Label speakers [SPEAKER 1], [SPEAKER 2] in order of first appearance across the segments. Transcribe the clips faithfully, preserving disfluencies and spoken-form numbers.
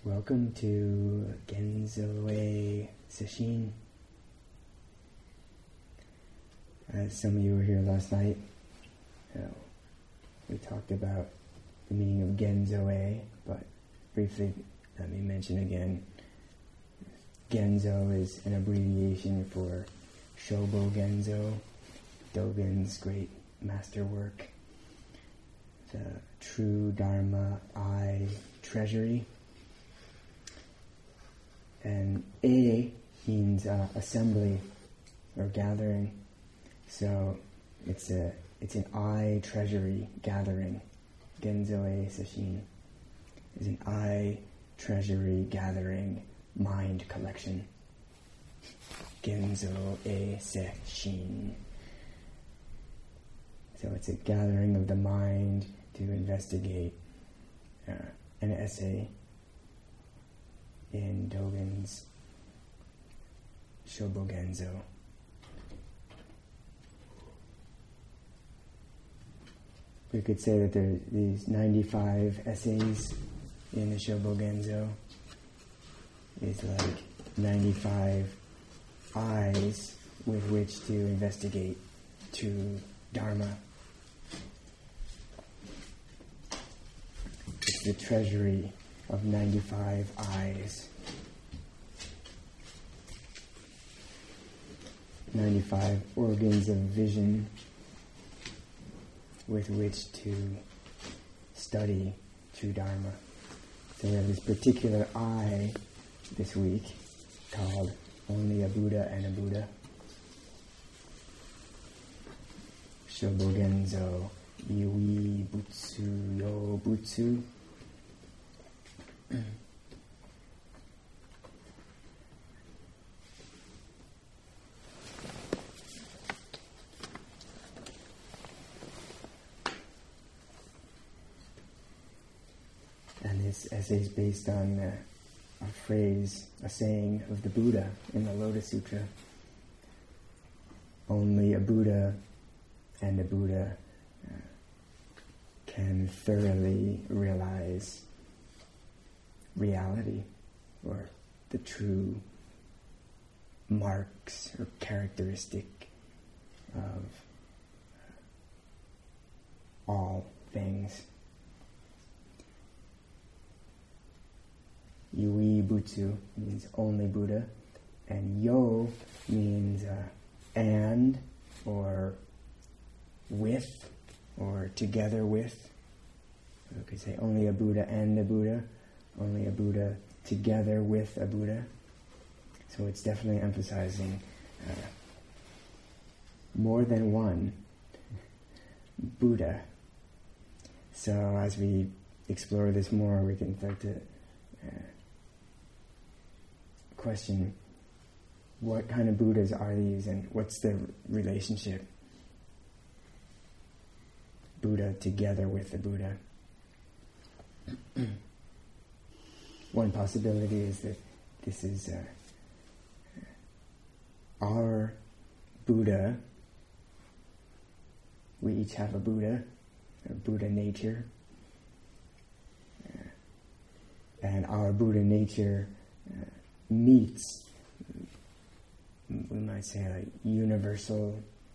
[SPEAKER 1] Welcome to Genzo-e Sesshin. As some of you were here last night, you know, we talked about the meaning of Genzo-e, but briefly let me mention again, Genzo is an abbreviation for Shobo Genzo, Dogen's great masterwork, the true Dharma I treasury. And E means uh, assembly or gathering. So it's a it's an I treasury gathering. Genzo-e Sesshin is an I treasury gathering mind collection. Genzo-e Sesshin. So it's a gathering of the mind to investigate uh, an essay in Dogen's Shobo Genzo. We could say that there are these ninety-five essays in the Shobo Genzo. It's like ninety-five eyes with which to investigate true Dharma. It's the treasury of ninety-five eyes. ninety-five organs of vision with which to study true Dharma. So we have this particular eye this week called Only a Buddha and a Buddha. Shobo Genzo Yui Butsu Yo Butsu. And this essay is based on uh, a phrase, a saying of the Buddha in the Lotus Sutra. Only a Buddha and a Buddha uh, can thoroughly realize reality, or the true marks or characteristic of all things. Yui Butsu means only Buddha, and Yo means uh, and, or with, or together with. We could say only a Buddha and a Buddha, only a Buddha together with a Buddha. So it's definitely emphasizing uh, more than one Buddha. So as we explore this more, we can start to uh, question what kind of Buddhas are these and what's the relationship Buddha together with the Buddha. One possibility is that this is uh, our Buddha. We each have a Buddha, a Buddha nature. Uh, and our Buddha nature uh, meets, we might say, like universal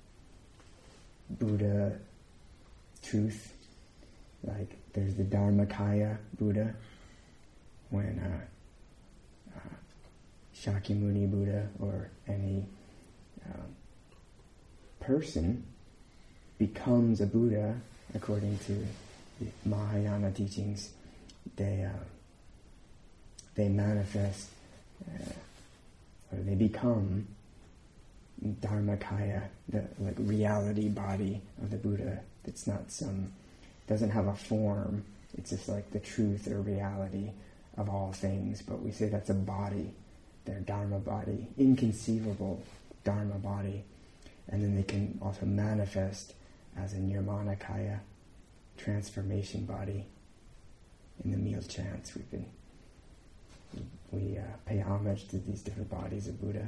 [SPEAKER 1] Buddha truth. Like there's the Dharmakaya Buddha, when uh, uh, Shakyamuni Buddha or any um, person becomes a Buddha, according to the Mahayana teachings, they uh, they manifest uh, or they become Dharmakaya, the like reality body of the Buddha. It's not some, doesn't have a form. It's just like the truth or reality of all things. But we say that's a body, their Dharma body, inconceivable Dharma body. And then they can also manifest as a Nirmanakaya, transformation body. In the meal chants, we've been, we uh, pay homage to these different bodies of Buddha.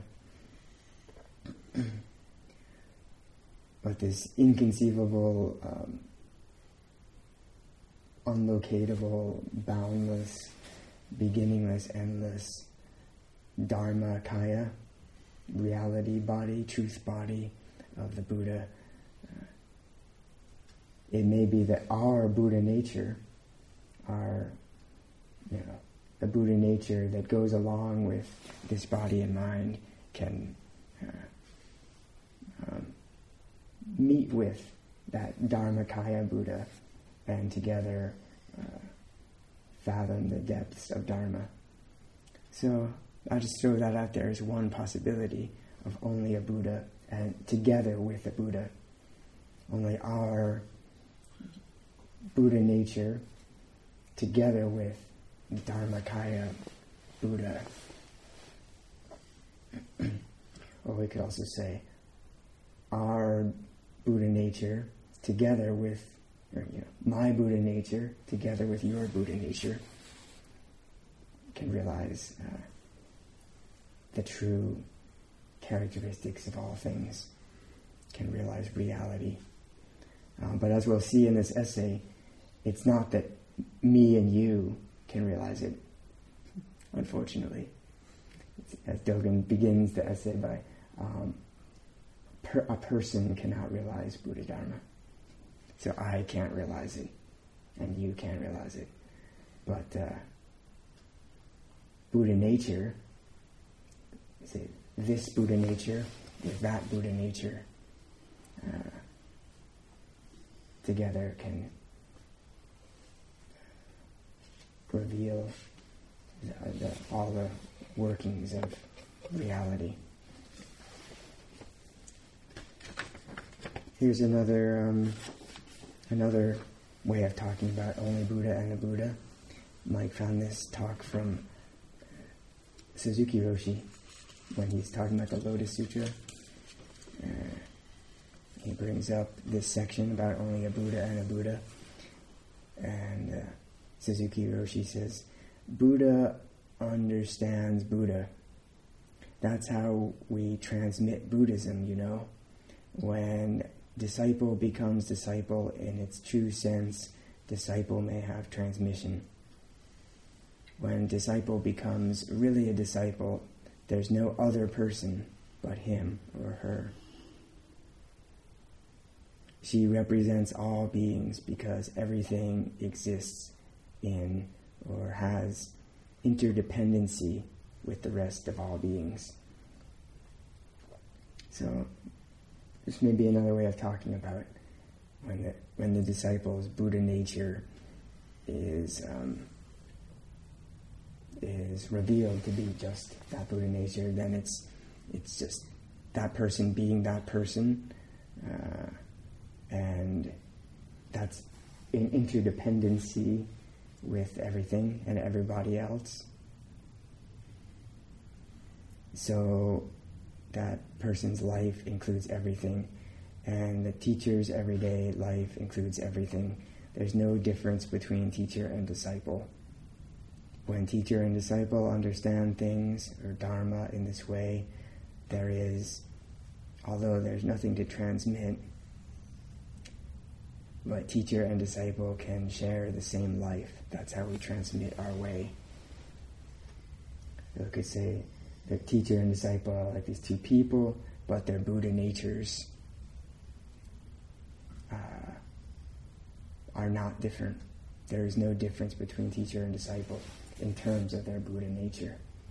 [SPEAKER 1] But this inconceivable, um, unlocatable, boundless beginningless, endless Dharma Kaya, reality body, truth body of the Buddha. Uh, it may be that our Buddha nature, our, you know, the Buddha nature that goes along with this body and mind can uh, um, meet with that Dharmakaya Buddha and together uh, fathom the depths of Dharma. So I'll just throw that out there as one possibility of only a Buddha and together with a Buddha. Only our Buddha nature together with Dharmakaya Buddha. Or we could also say our Buddha nature together with, or, you know, my Buddha nature together with your Buddha nature can realize uh, the true characteristics of all things, can realize reality. Um, but as we'll see in this essay, it's not that me and you can realize it, unfortunately. It's, as Dogen begins the essay by, um, per, a person cannot realize Buddha Dharma. So I can't realize it, and you can't realize it. But uh, Buddha nature, say, this Buddha nature with that Buddha nature uh, together can reveal the, the, all the workings of reality. Here's another um, another way of talking about only Buddha and the Buddha. Mike found this talk from Suzuki Roshi when he's talking about the Lotus Sutra. Uh, he brings up this section about only a Buddha and a Buddha. And uh, Suzuki Roshi says, Buddha understands Buddha. That's how we transmit Buddhism, you know. When disciple becomes disciple in its true sense, disciple may have transmission. When disciple becomes really a disciple, there's no other person but him or her. She represents all beings because everything exists in or has interdependency with the rest of all beings. So this may be another way of talking about when the when the disciple's Buddha nature is um, is revealed to be just that Buddha nature, then it's it's just that person being that person, uh, and that's in interdependency with everything and everybody else. So that person's life includes everything, and the teacher's everyday life includes everything. There's no difference between teacher and disciple. When teacher and disciple understand things or Dharma in this way, there is, although there's nothing to transmit, but teacher and disciple can share the same life. That's how we transmit our way. So we could say the teacher and disciple are like these two people, but their Buddha natures uh, are not different. There is no difference between teacher and disciple in terms of their Buddha nature.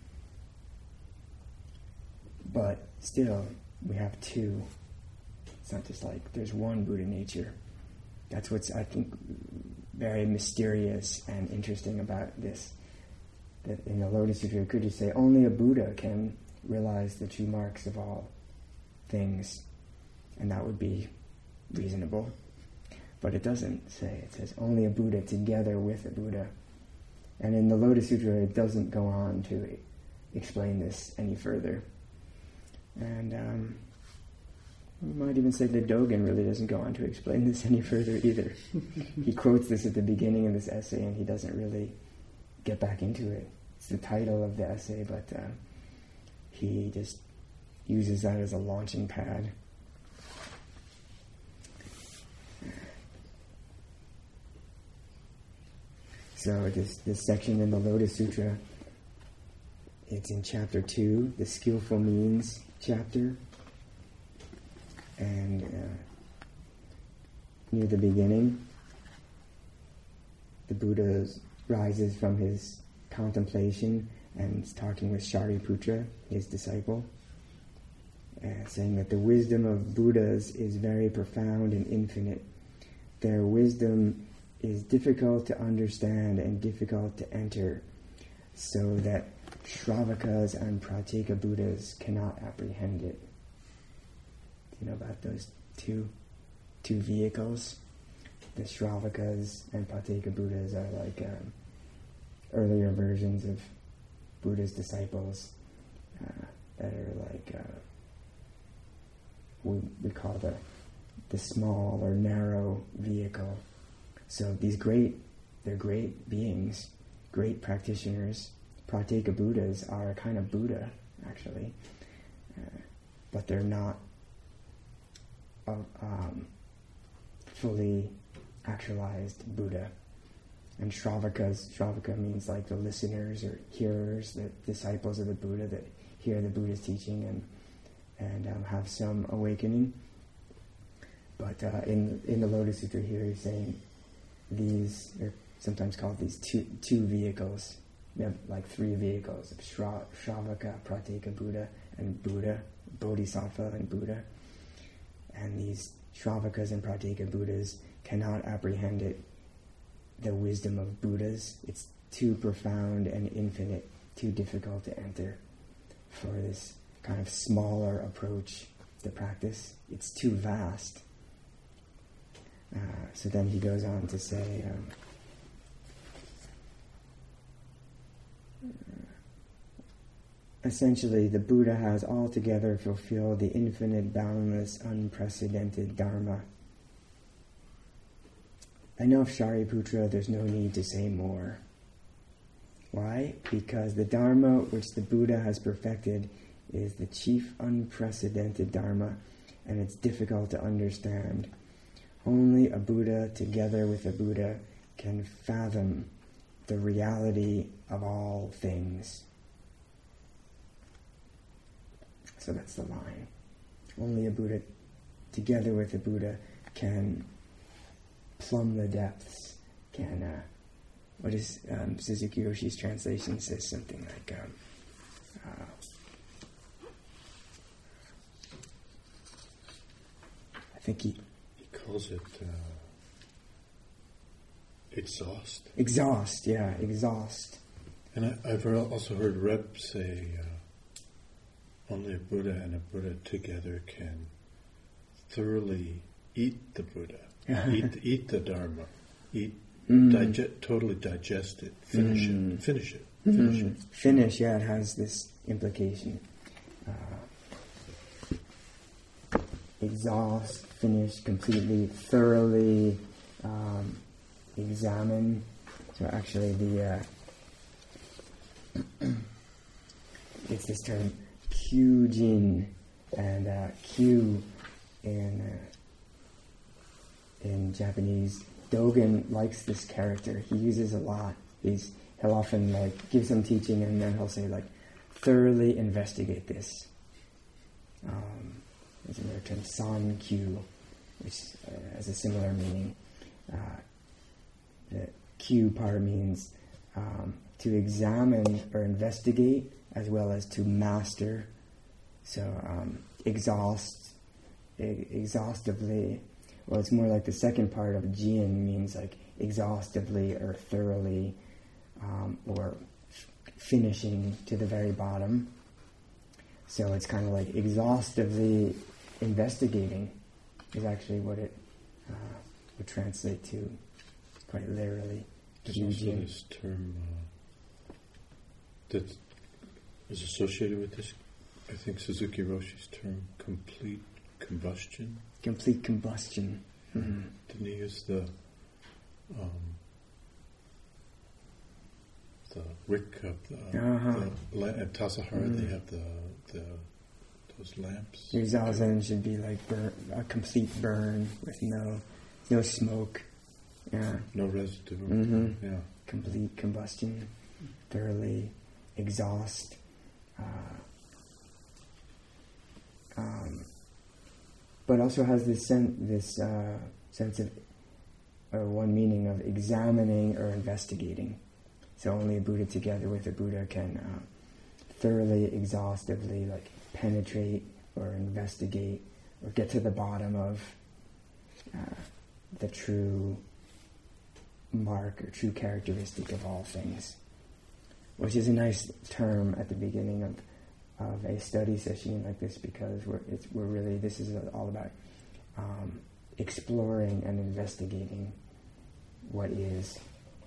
[SPEAKER 1] But still, we have two. It's not just like there's one Buddha nature. That's what's, I think, very mysterious and interesting about this. That in the Lotus Sutra, it could just say only a Buddha can realize the true marks of all things, and that would be reasonable. But it doesn't say. It says only a Buddha together with a Buddha. And in the Lotus Sutra, it doesn't go on to explain this any further. And um, we might even say that Dogen really doesn't go on to explain this any further either. He quotes this at the beginning of this essay, and he doesn't really get back into it. It's the title of the essay, but uh, he just uses that as a launching pad. So this this section in the Lotus Sutra, it's in chapter two, the skillful means chapter, and uh, near the beginning, the Buddha rises from his contemplation and is talking with Shariputra, his disciple, uh, saying that the wisdom of Buddhas is very profound and infinite. Their wisdom is difficult to understand and difficult to enter, so that Shravakas and Pratyeka Buddhas cannot apprehend it. Do you know about those two two vehicles? The Shravakas and Pratyeka Buddhas are like um, earlier versions of Buddha's disciples uh, that are like uh, we, we call the the small or narrow vehicle. So these great, they're great beings, great practitioners. Pratyeka Buddhas are a kind of Buddha, actually, uh, but they're not uh, um, fully actualized Buddha. And Shravakas, Shravaka means like the listeners or hearers, the disciples of the Buddha that hear the Buddha's teaching and and um, have some awakening. But uh, in in the Lotus Sutra here, he's saying these are sometimes called these two two vehicles. We have like three vehicles of Shra, Shravaka, Pratyeka Buddha, and Buddha, Bodhisattva and Buddha. And these Shravakas and Pratyeka Buddhas cannot apprehend it, the wisdom of Buddhas. It's too profound and infinite, too difficult to enter for this kind of smaller approach to practice. It's too vast. Uh, so then he goes on to say, um, essentially, the Buddha has altogether fulfilled the infinite, boundless, unprecedented Dharma. I know of Shariputra, there's no need to say more. Why? Because the Dharma which the Buddha has perfected is the chief unprecedented Dharma, and it's difficult to understand. Only a Buddha together with a Buddha can fathom the reality of all things. So that's the line. Only a Buddha together with a Buddha can plumb the depths, can, uh, what is um, Suzuki Roshi's translation says something like, um, uh, I think he...
[SPEAKER 2] He calls it uh, exhaust.
[SPEAKER 1] Exhaust, yeah, exhaust.
[SPEAKER 2] And I, I've also heard Reb say uh, only a Buddha and a Buddha together can thoroughly eat the Buddha, eat, eat the Dharma, eat, mm. digest, totally digest it, finish mm. it, finish it, finish mm. it.
[SPEAKER 1] Finish, yeah, it has this implication. Uh, exhaust, finish, completely, thoroughly, um, examine. So actually the, uh, it's this term, kyujin, and uh, kyu in, uh, in Japanese, Dogen likes this character. He uses a lot. He's, he'll often like give some teaching and then he'll say like, thoroughly investigate this. Um, there's another term, san kyu, which uh, has a similar meaning. Uh, the kyu part means um, to examine or investigate as well as to master. So um, exhaust, e- exhaustively. Well, it's more like the second part of jin means like exhaustively or thoroughly, um, or f- finishing to the very bottom. So it's kind of like exhaustively investigating is actually what it uh, would translate to quite literally.
[SPEAKER 2] There's also this term uh, that is associated with this, I think Suzuki Roshi's term, complete combustion.
[SPEAKER 1] Complete combustion. Mm-hmm.
[SPEAKER 2] Didn't he use the um, the wick of the,
[SPEAKER 1] uh-huh.
[SPEAKER 2] the la- at Tassajara? Mm. They have the the those lamps.
[SPEAKER 1] Your zazen should be like burn, a complete burn with no no smoke. Yeah.
[SPEAKER 2] No residue.
[SPEAKER 1] Mm-hmm.
[SPEAKER 2] Yeah.
[SPEAKER 1] complete combustion, thoroughly exhaust. Uh, um, but also has this sen- this uh, sense of, or one meaning of examining or investigating. So only a Buddha together with a Buddha can uh, thoroughly, exhaustively, like penetrate or investigate or get to the bottom of uh, the true mark or true characteristic of all things, which is a nice term at the beginning of of a study session like this, because we're it's, we're really this is all about um, exploring and investigating what is.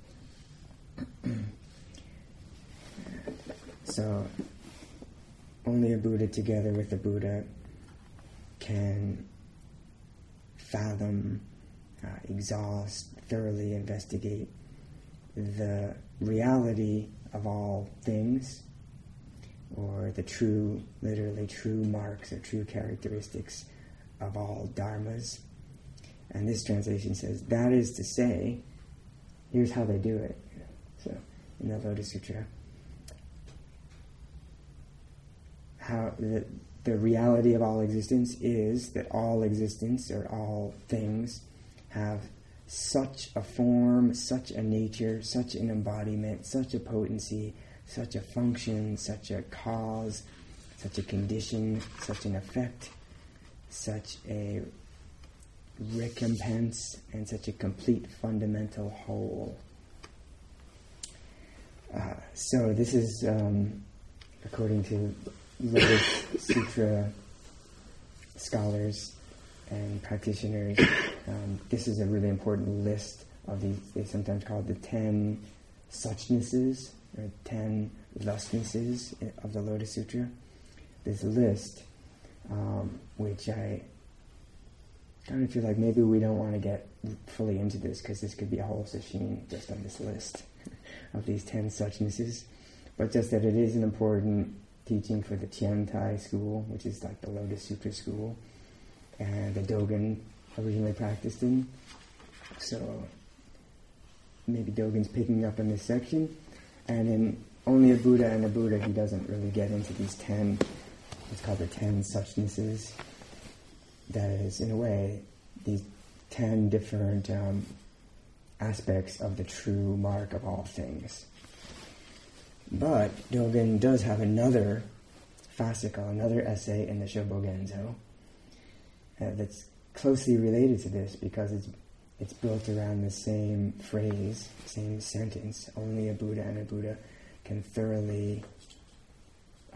[SPEAKER 1] So only a Buddha together with a Buddha can fathom, uh, exhaust, thoroughly investigate the reality of all things, or the true, literally true marks or true characteristics of all dharmas. And this translation says, that is to say, here's how they do it. So, in the Lotus Sutra, how the, the reality of all existence is that all existence, or all things, have such a form, such a nature, such an embodiment, such a potency, such a function, such a cause, such a condition, such an effect, such a recompense, and such a complete fundamental whole. Uh, so this is, um, according to Lotus Sutra scholars and practitioners, um, this is a really important list of these. They sometimes call it the ten suchnesses, or ten thusnesses of the Lotus Sutra. This list, um, which I kind of feel like maybe we don't want to get fully into this, because this could be a whole session just on this list of these ten suchnesses, but just that it is an important teaching for the Tiantai school, which is like the Lotus Sutra school, and the Dogen originally practiced in. So maybe Dogen's picking up on this section, and in only a Buddha and a Buddha, he doesn't really get into these ten, what's called the ten suchnesses. That is, in a way, these ten different um, aspects of the true mark of all things. But Dogen does have another fascicle, another essay in the Shobogenzo uh, that's closely related to this, because it's it's built around the same phrase, same sentence. Only a Buddha and a Buddha can thoroughly uh,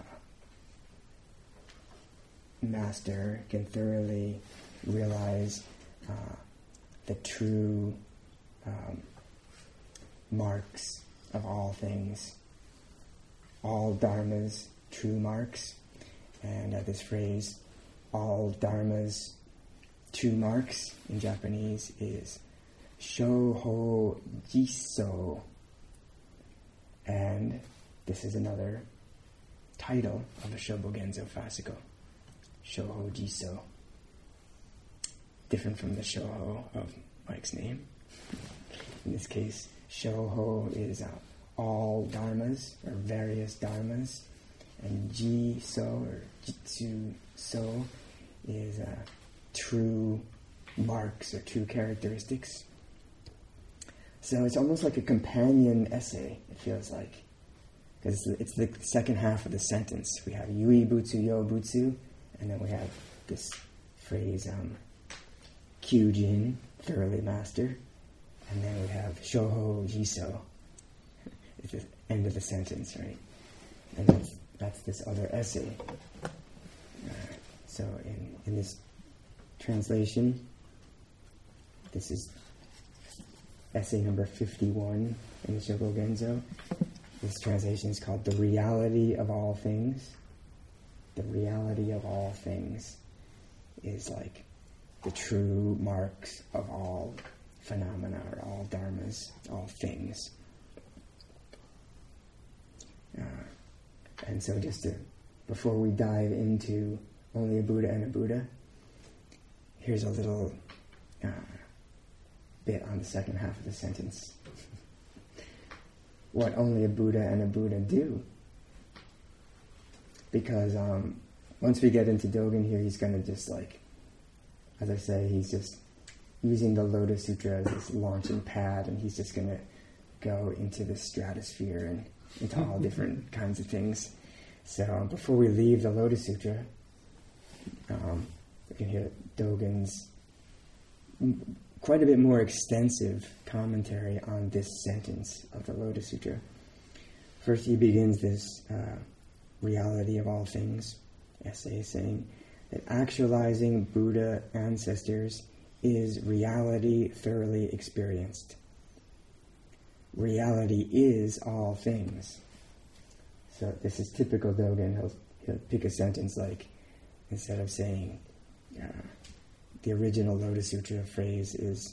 [SPEAKER 1] master, can thoroughly realize uh, the true um, marks of all things, all dharmas, true marks. And uh, this phrase, all dharmas, true marks, in Japanese is Shoho Jiso. And this is another title of the Shobogenzo fascicle, Shoho Jiso. Different from the Shoho of Mike's name. In this case, Shoho is uh, all dharmas, or various dharmas, and Jiso, or Jitsu So, is uh, true marks or true characteristics. So it's almost like a companion essay, it feels like, because it's the second half of the sentence. We have Yui Butsu Yo Butsu, and then we have this phrase, um, Kyujin, thoroughly master, and then we have Shoho Jiso. It's the end of the sentence, right? And that's, that's this other essay. Uh, so in, in this translation, this is essay number fifty-one in the Shobogenzo. This translation is called The Reality of All Things. The reality of all things is like the true marks of all phenomena, or all dharmas, all things. Uh, and so just to, before we dive into only a Buddha and a Buddha, here's a little uh, bit on the second half of the sentence. what only a Buddha and a Buddha do. Because um, once we get into Dogen here, he's going to just like, as I say, he's just using the Lotus Sutra as this launching pad, and he's just going to go into the stratosphere and into all different kinds of things. So before we leave the Lotus Sutra, um, we can hear Dogen's quite a bit more extensive commentary on this sentence of the Lotus Sutra. First, he begins this uh, reality of all things essay saying that actualizing Buddha ancestors is reality thoroughly experienced. Reality is all things. So this is typical Dogen. He'll, he'll pick a sentence like, instead of saying, uh, the original Lotus Sutra phrase is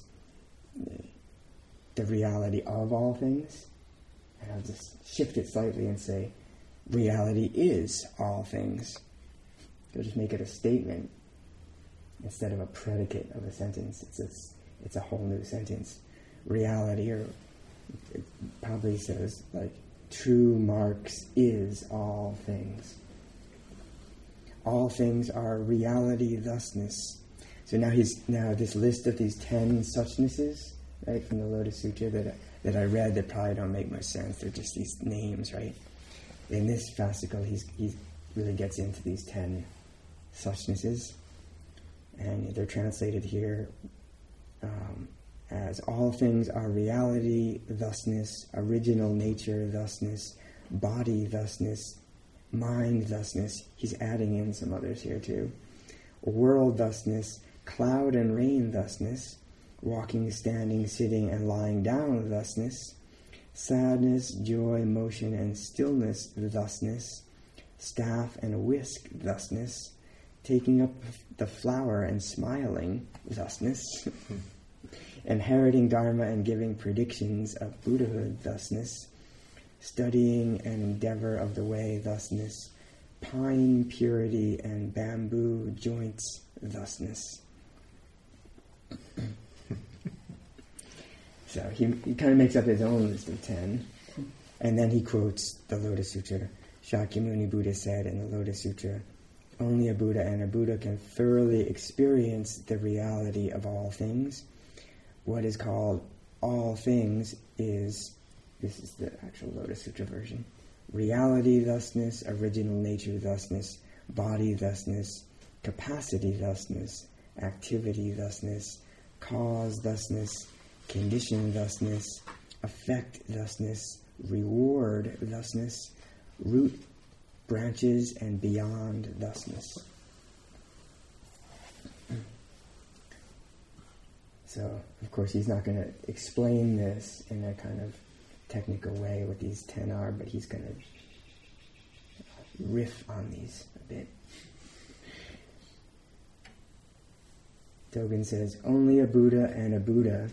[SPEAKER 1] the reality of all things, and I'll just shift it slightly and say, reality is all things. He'll just make it a statement instead of a predicate of a sentence. It's a, it's a whole new sentence. Reality, or it probably says like, true marks is all things. All things are reality thusness. So now he's now this list of these ten suchnesses, right, from the Lotus Sutra that that I read that probably don't make much sense. They're just these names, right? In this fascicle, he's he really gets into these ten suchnesses, and they're translated here um, as all things are reality thusness, original nature thusness, body thusness, mind thusness. He's adding in some others here too. World thusness, cloud and rain thusness, walking, standing, sitting, and lying down thusness, sadness, joy, motion, and stillness thusness, staff and whisk thusness, taking up the flower and smiling thusness, inheriting Dharma and giving predictions of Buddhahood thusness, studying and endeavor of the way thusness, pine purity and bamboo joints thusness. So he, he kind of makes up his own list of ten, and then he quotes the Lotus Sutra. Shakyamuni Buddha said in the Lotus Sutra, only a Buddha and a Buddha can thoroughly experience the reality of all things. What is called all things is, this is the actual Lotus Sutra version, reality thusness, original nature thusness, body thusness, capacity thusness, activity thusness, cause thusness, condition thusness, effect thusness, reward thusness, root, branches, and beyond thusness. So, of course, he's not going to explain this in a kind of technical way what these ten are, but he's going to riff on these a bit. Dogen says, only a Buddha and a Buddha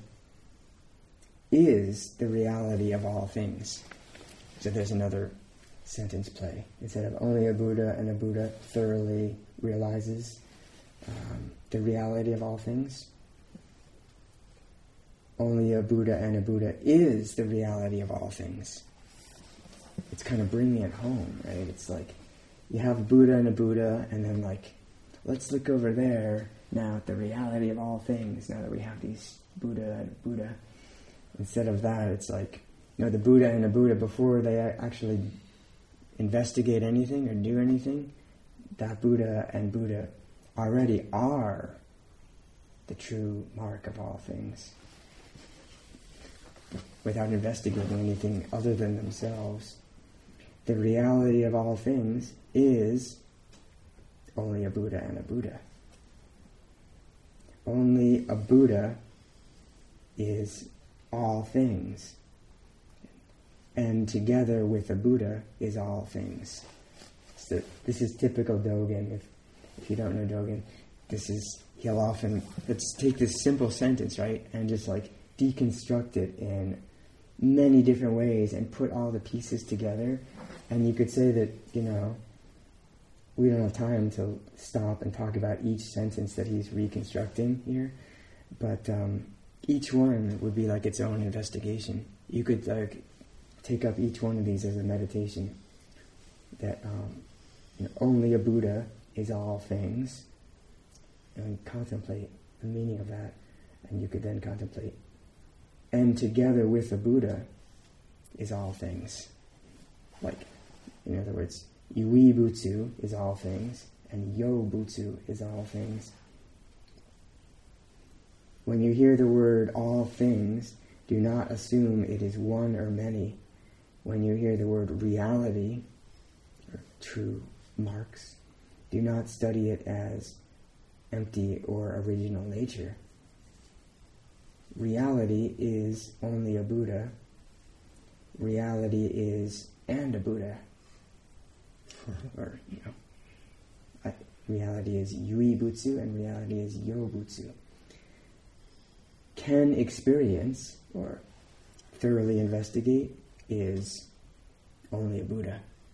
[SPEAKER 1] is the reality of all things. So there's another sentence play. Instead of only a Buddha and a Buddha thoroughly realizes um, the reality of all things, only a Buddha and a Buddha is the reality of all things. It's kind of bringing it home, right? It's like you have a Buddha and a Buddha, and then like, let's look over there now at the reality of all things, now that we have these Buddha and Buddha. Instead of that, it's like, you know, the Buddha and the Buddha, before they actually investigate anything or do anything, that Buddha and Buddha already are the true mark of all things, without investigating anything other than themselves. The reality of all things is only a Buddha and a Buddha. Only a Buddha is all things, and together with a Buddha is all things. So this is typical Dogen. If if you don't know Dogen, this is, he'll often, let's take this simple sentence, right, and just like deconstruct it in many different ways and put all the pieces together. And you could say that, you know, we don't have time to stop and talk about each sentence that he's reconstructing here, but um, each one would be like its own investigation. You could like take up each one of these as a meditation. That um, you know, only a Buddha is all things, and contemplate the meaning of that. And you could then contemplate, and together with the Buddha is all things. Like, in other words, Yui Butsu is all things, and Yo Butsu is all things. When you hear the word all things, do not assume it is one or many. When you hear the word reality, or true marks, do not study it as empty or original nature. Reality is only a Buddha. Reality is and a Buddha. Or, you know, I, reality is Yui Butsu and reality is Yo Butsu. Can experience or thoroughly investigate is only a Buddha.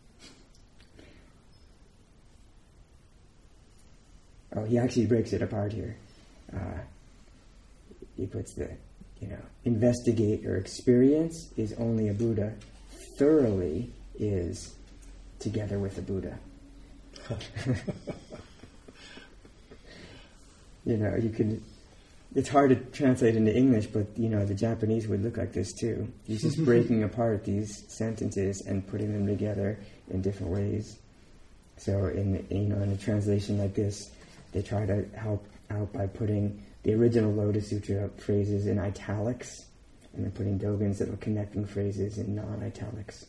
[SPEAKER 1] Oh, he actually breaks it apart here. Uh, he puts the, you know, investigate or experience is only a Buddha. Thoroughly is together with the Buddha. You know, you can, it's hard to translate into English, but, you know, the Japanese would look like this too. He's just breaking apart these sentences and putting them together in different ways. So in, you know, in a translation like this, they try to help out by putting the original Lotus Sutra phrases in italics, and then putting Dogen's little connecting phrases in non-italics.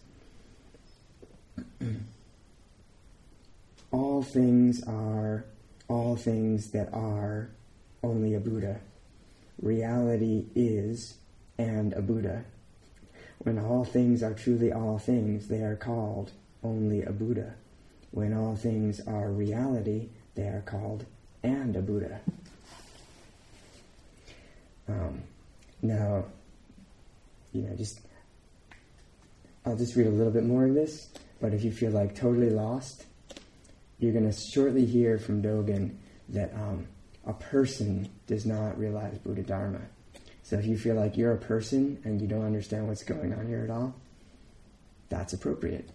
[SPEAKER 1] All things are, all things that are, only a Buddha. Reality is, and a Buddha. When all things are truly all things, they are called only a Buddha. When all things are reality, they are called and a Buddha. Um, now, you know, just, I'll just read a little bit more of this, but if you feel like totally lost, you're going to shortly hear from Dogen that um, a person does not realize Buddha Dharma. So if you feel like you're a person and you don't understand what's going on here at all, that's appropriate.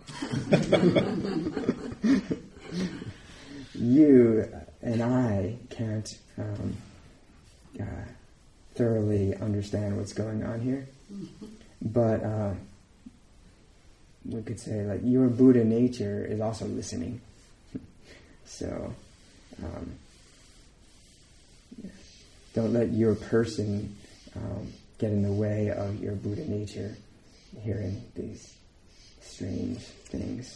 [SPEAKER 1] You and I can't um, uh, thoroughly understand what's going on here, but uh, we could say like your Buddha nature is also listening. So um, don't let your person um, get in the way of your Buddha nature, hearing these strange things.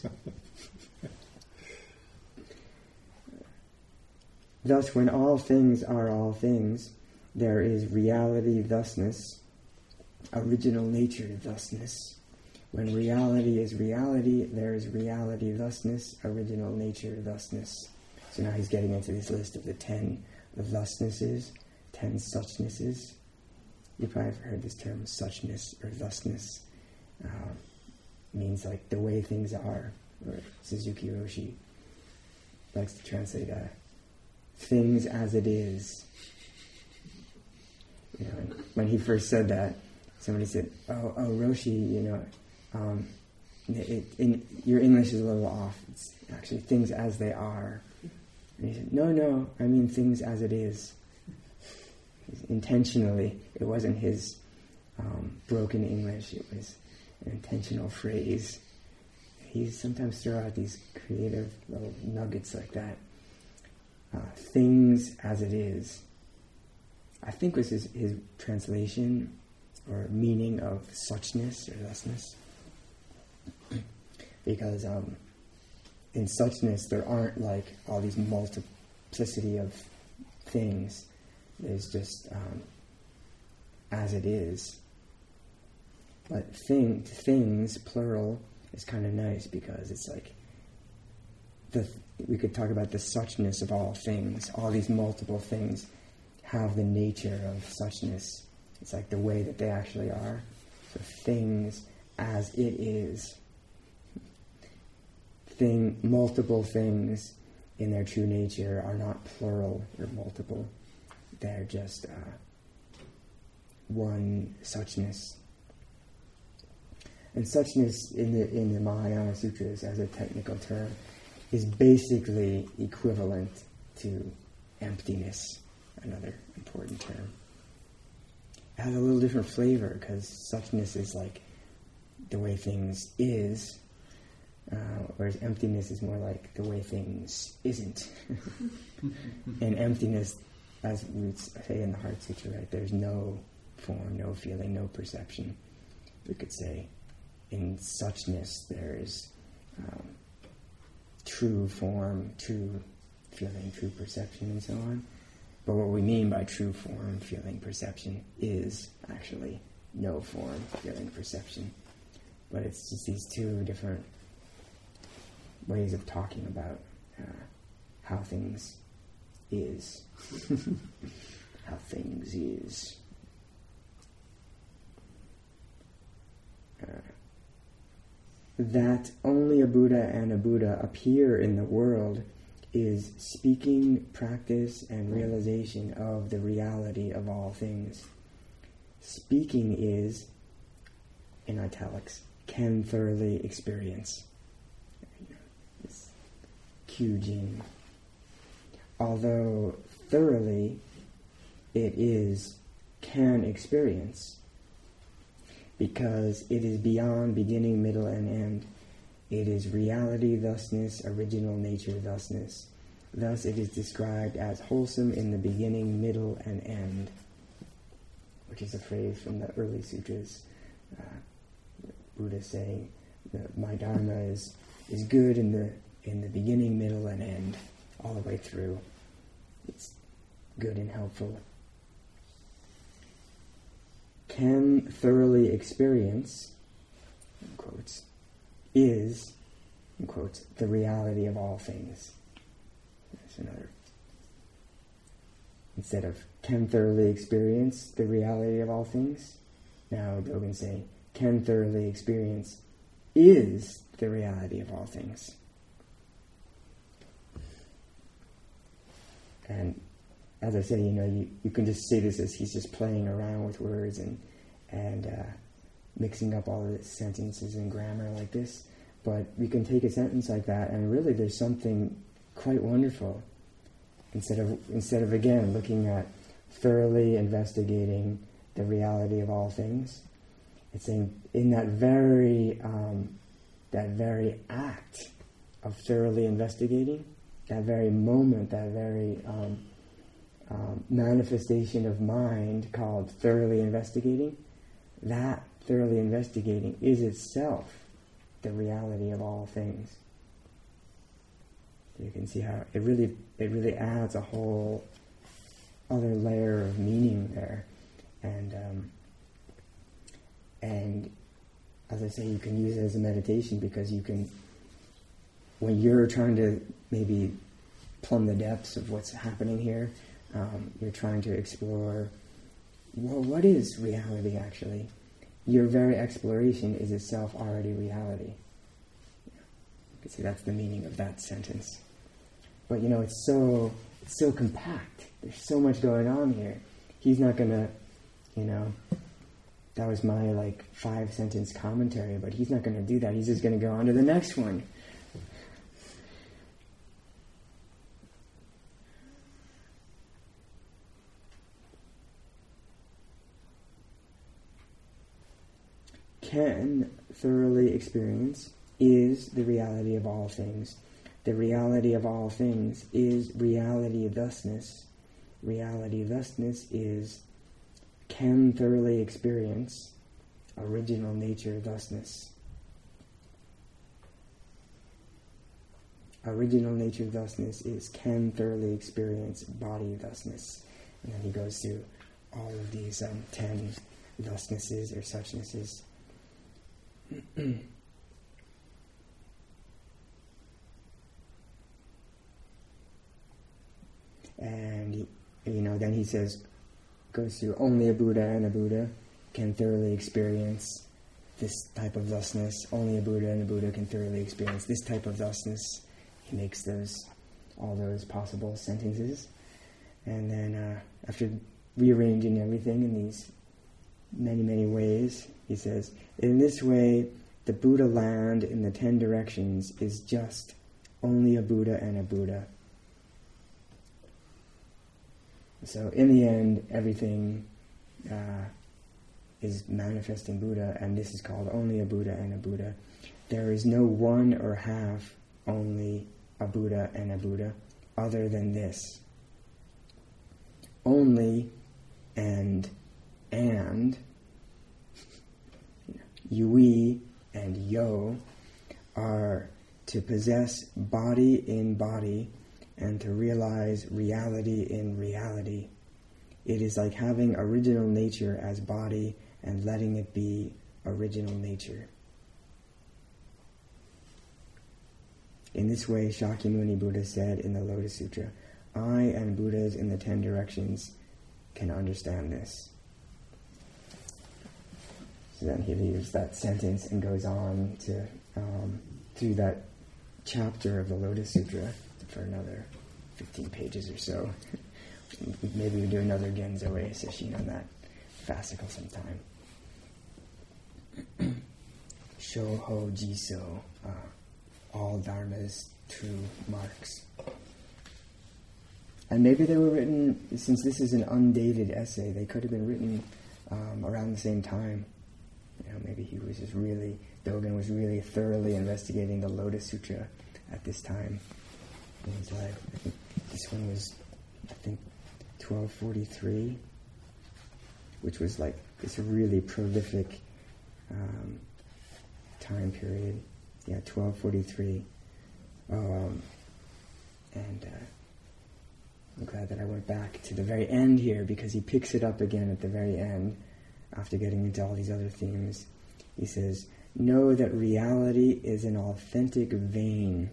[SPEAKER 1] Thus, when all things are all things, there is reality thusness, original nature thusness. When reality is reality, there is reality thusness, original nature thusness. So now he's getting into this list of the ten thusnesses, ten suchnesses. You've probably heard this term, suchness or thusness. Uh, means like the way things are, or Suzuki Roshi likes to translate uh, things as it is. You know, when he first said that, somebody said, "Oh, oh, Roshi, you know, um, it, in, your English is a little off. It's actually things as they are." And he said, "No, no, I mean things as it is." Intentionally, it wasn't his um, broken English. It was an intentional phrase. He sometimes throw out these creative little nuggets like that. Uh, things as it is, I think was his, his translation or meaning of suchness or thusness. Because um, in suchness there aren't like all these multiplicity of things. There's just um, as it is. But thing, things, plural, is kind of nice because it's like the we could talk about the suchness of all things. All these multiple things have the nature of suchness. It's like the way that they actually are. So things as it is. Thing, multiple things in their true nature are not plural or multiple. They're just uh, one suchness. And suchness in the in the Mahayana Sutras, as a technical term, is basically equivalent to emptiness, another important term. It has a little different flavor because suchness is like the way things is, uh, whereas emptiness is more like the way things isn't. And emptiness, as we say in the Heart Sutra, right, there's no form, no feeling, no perception. We could say in suchness there is um, true form, true feeling, true perception, and so on. But what we mean by true form, feeling, perception is actually no form, feeling, perception. But it's just these two different ways of talking about uh, how things is. How things is. Uh, that only a Buddha and a Buddha appear in the world is speaking, practice, and realization of the reality of all things. Speaking is, in italics, can thoroughly experience. It's Kyujin. Although thoroughly it is can experience, because it is beyond beginning, middle, and end. It is reality thusness, original nature thusness. Thus it is described as wholesome in the beginning, middle, and end, which is a phrase from the early sutras. Uh, Buddha saying that my dharma is is good in the in the beginning, middle, and end, all the way through. It's good and helpful. Can thoroughly experience, in quotes, is, in quotes, the reality of all things. That's another. Instead of can thoroughly experience the reality of all things, now Dogen's saying can thoroughly experience is the reality of all things. And as I say, you know, you, you can just say this as he's just playing around with words and and uh, mixing up all the sentences and grammar like this. But you can take a sentence like that, and really, there's something quite wonderful. Instead of instead of again looking at thoroughly investigating the reality of all things, it's saying in that very um, that very act of thoroughly investigating, that very moment, that very um, Um, manifestation of mind called thoroughly investigating, that thoroughly investigating is itself the reality of all things. You can see how it really it really adds a whole other layer of meaning there, and um, and as I say, you can use it as a meditation because you can, when you're trying to maybe plumb the depths of what's happening here. Um, you're trying to explore, well, what is reality actually? Your very exploration is itself already reality. You can see that's the meaning of that sentence. But you know, it's so it's so compact. There's so much going on here. He's not gonna, you know, that was my like five sentence commentary, but he's not gonna do that. He's just gonna go on to the next one. Can thoroughly experience is the reality of all things. The reality of all things is reality thusness. Reality thusness is can thoroughly experience original nature thusness. Original nature thusness is can thoroughly experience body thusness. And then he goes through all of these um, ten thusnesses or suchnesses. And he, you know, then he says, goes through only a Buddha and a Buddha can thoroughly experience this type of thusness. Only a Buddha and a Buddha can thoroughly experience this type of thusness. He makes those, all those possible sentences, and then uh, after rearranging everything in these many, many ways, he says, in this way, the Buddha land in the ten directions is just only a Buddha and a Buddha. So in the end, everything uh, is manifesting Buddha, and this is called only a Buddha and a Buddha. There is no one or half only a Buddha and a Buddha other than this. Only and and yui and yo are to possess body in body and to realize reality in reality. It is like having original nature as body and letting it be original nature. In this way, Shakyamuni Buddha said in the Lotus Sutra, I and Buddhas in the ten directions can understand this. So then he leaves that sentence and goes on to um, through that chapter of the Lotus Sutra for another fifteen pages or so. Maybe we do another Genzo Rei session on that fascicle sometime. Shoho Jiso, uh, all Dharma's true marks. And maybe they were written, since this is an undated essay, they could have been written um, around the same time. You know, maybe he was just really, Dogen was really thoroughly investigating the Lotus Sutra at this time in his life. I think this one was, I think, twelve forty-three, which was like this really prolific um, time period. Yeah, twelve forty-three. Um, and uh, I'm glad that I went back to the very end here, because he picks it up again at the very end after getting into all these other themes. He says, know that reality is an authentic vein.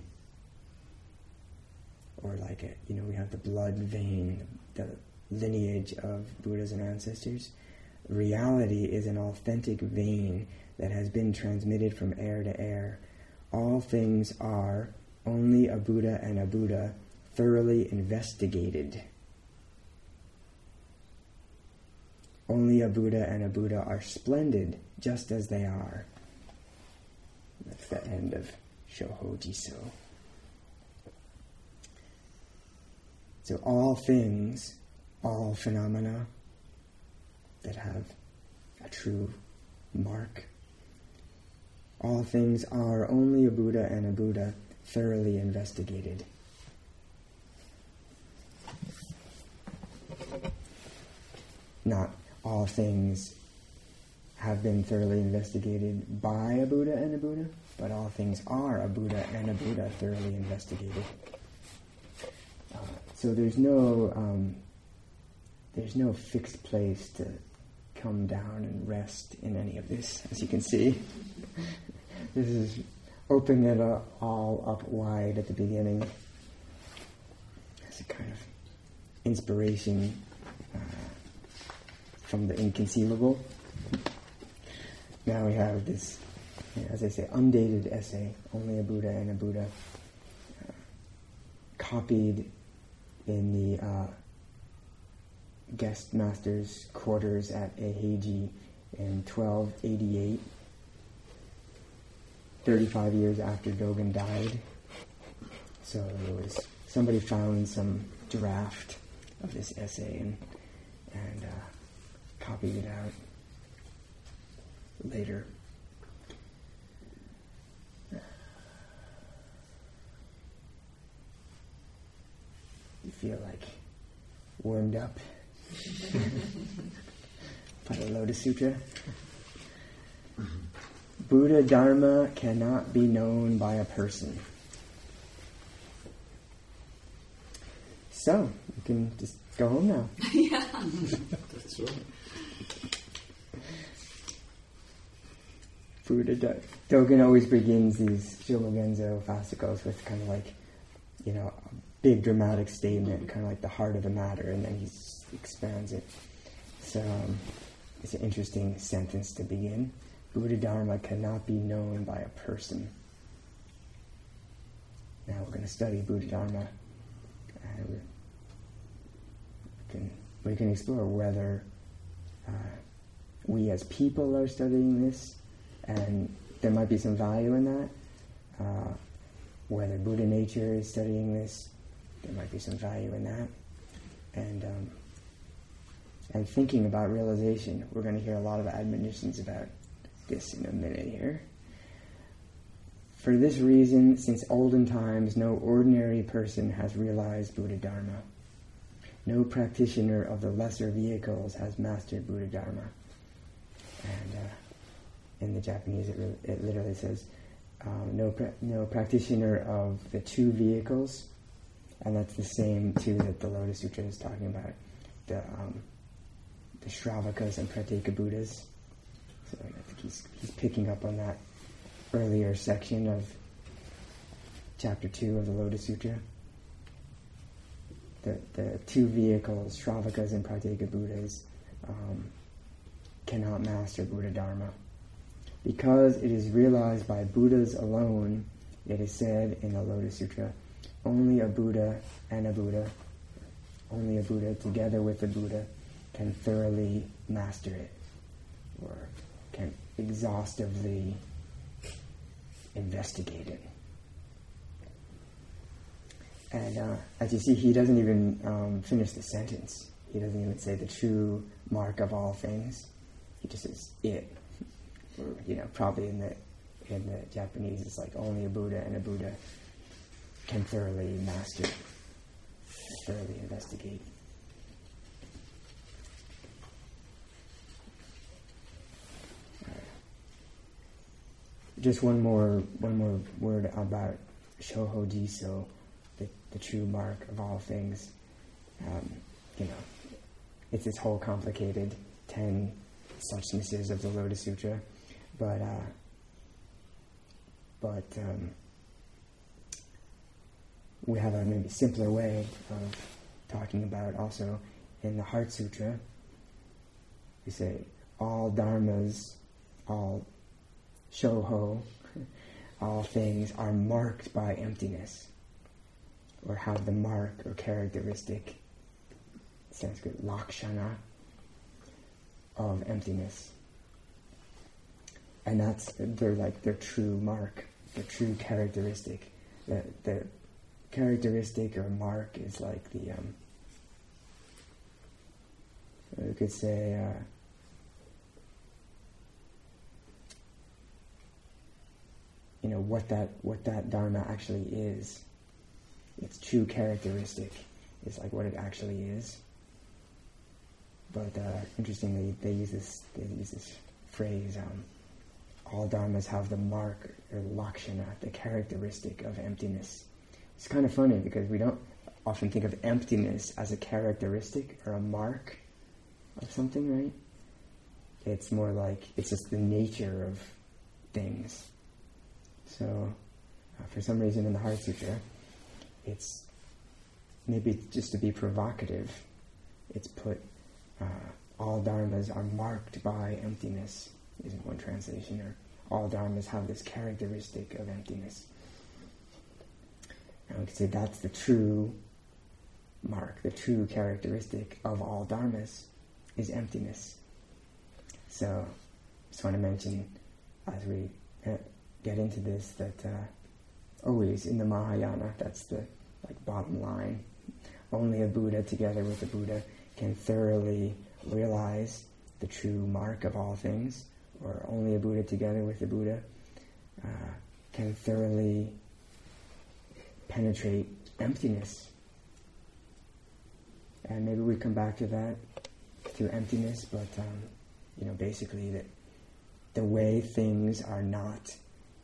[SPEAKER 1] Or like, a, you know, we have the blood vein, the lineage of Buddhas and ancestors. Reality is an authentic vein that has been transmitted from air to air. All things are only a Buddha and a Buddha, thoroughly investigated. Only a Buddha and a Buddha are splendid, just as they are. That's the end of Shoho Jiso. So all things, all phenomena that have a true mark, all things are only a Buddha and a Buddha, thoroughly investigated. Not all things have been thoroughly investigated by a Buddha and a Buddha, but all things are a Buddha and a Buddha, thoroughly investigated. Uh, so there's no um, there's no fixed place to come down and rest in any of this, as you can see. This is open it all up wide at the beginning. As a kind of inspiration uh, from the inconceivable. Now we have this, as I say, undated essay, only a Buddha and a Buddha, uh, copied in the uh, guest master's quarters at Eiheiji in twelve eighty-eight, thirty-five years after Dogen died. So there was, somebody found some draft of this essay and, and uh, copied it out later. You feel like warmed up by the Lotus Sutra. Buddha Dharma cannot be known by a person. So, you can just go home now.
[SPEAKER 3] Yeah.
[SPEAKER 2] That's right.
[SPEAKER 1] Buddha Do- Dogen always begins these Shobogenzo fascicles with kind of like, you know, a big dramatic statement, kind of like the heart of the matter, and then he s- expands it. So, um, it's an interesting sentence to begin. Buddha Dharma cannot be known by a person. Now we're going to study Buddha Dharma, and we can, we can explore whether uh, we as people are studying this, and there might be some value in that. Uh, whether Buddha nature is studying this, there might be some value in that. And um, and thinking about realization, we're going to hear a lot of admonitions about this in a minute here. For this reason, since olden times, no ordinary person has realized Buddha Dharma. No practitioner of the lesser vehicles has mastered Buddha Dharma. And uh, in the Japanese, it, re- it literally says, um, no, pra- no practitioner of the two vehicles, and that's the same too that the Lotus Sutra is talking about, the um, the Shravakas and Prateka Buddhas. So I think he's he's picking up on that earlier section of chapter two of the Lotus Sutra. The the two vehicles, Shravakas and Prateka Buddhas, um, cannot master Buddha Dharma. Because it is realized by Buddhas alone, it is said in the Lotus Sutra, only a Buddha and a Buddha, only a Buddha together with a Buddha can thoroughly master it, or can exhaustively investigate it. And uh, as you see, he doesn't even um, finish the sentence. He doesn't even say the true mark of all things. He just says it. Or, you know, probably in the in the Japanese, it's like only a Buddha and a Buddha can thoroughly master, thoroughly investigate. Just one more one more word about Shoho Jiso, the, the true mark of all things. Um, you know, it's this whole complicated ten suchnesses of the Lotus Sutra, but uh, but um, we have a maybe simpler way of talking about also in the Heart Sutra. We say all dharmas, all shoho, all things are marked by emptiness, or have the mark or characteristic, Sanskrit lakshana, of emptiness. And that's their like their true mark, their true characteristic. The the characteristic or mark is like the um we could say uh, you know what that what that dharma actually is. Its true characteristic is like what it actually is. But uh, interestingly, they use this they use this phrase. Um, all dharmas have the mark or lakshana, the characteristic of emptiness. It's kind of funny because we don't often think of emptiness as a characteristic or a mark of something, right? It's more like it's just the nature of things. So, uh, for some reason in the Heart Sutra, it's maybe just to be provocative, it's put uh, all dharmas are marked by emptiness, isn't one translation, or all dharmas have this characteristic of emptiness. And we could say that's the true mark, the true characteristic of all dharmas is emptiness. So, just want to mention as we uh, get into this that uh, always in the Mahayana, that's the like bottom line. Only a Buddha together with a Buddha can thoroughly realize the true mark of all things, or only a Buddha together with a Buddha uh, can thoroughly penetrate emptiness. And maybe we come back to that, to emptiness, but um, you know, basically that the way things are not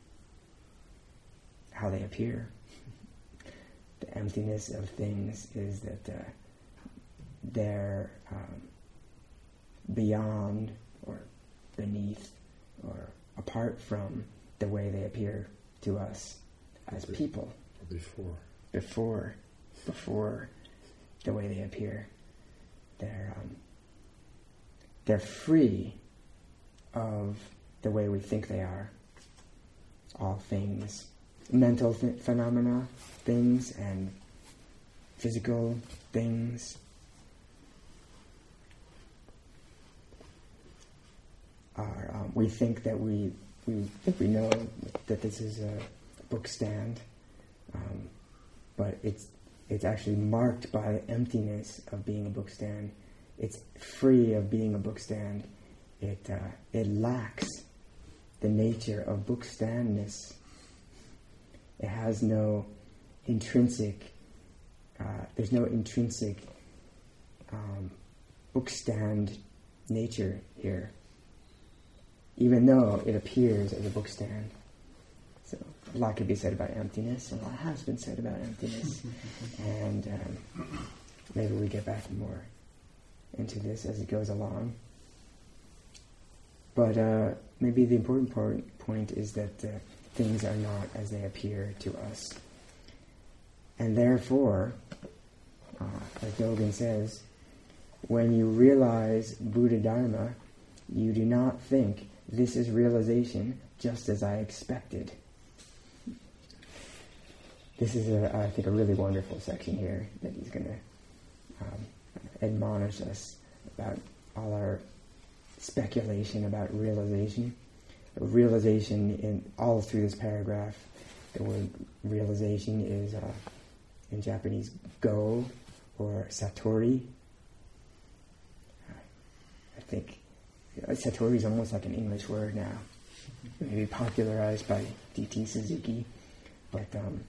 [SPEAKER 1] how they appear. The emptiness of things is that uh, they're um, beyond or beneath or apart from the way they appear to us as
[SPEAKER 2] Be-
[SPEAKER 1] people.
[SPEAKER 2] Before.
[SPEAKER 1] Before, before the way they appear. They're, um, they're free of the way we think they are. All things, mental th- phenomena, things, and physical things. Are, um, we think that we we think we know that this is a book stand, um, but it's it's actually marked by the emptiness of being a book stand. It's free of being a book stand. It uh, it lacks the nature of book standness. It has no intrinsic. Uh, there's no intrinsic um, book stand nature here, even though it appears as a book stand. So a lot could be said about emptiness, and a lot has been said about emptiness. And um, maybe we get back more into this as it goes along. But uh, maybe the important part, point is that uh, things are not as they appear to us. And therefore, uh, as Dogen says, when you realize Buddha Dharma, you do not think, this is realization just as I expected. This is, a, I think, a really wonderful section here that he's going to um, admonish us about all our speculation about realization. Realization, in all through this paragraph, the word realization is uh, in Japanese go or satori. I think satori is almost like an English word now, maybe popularized by D T Suzuki, but um,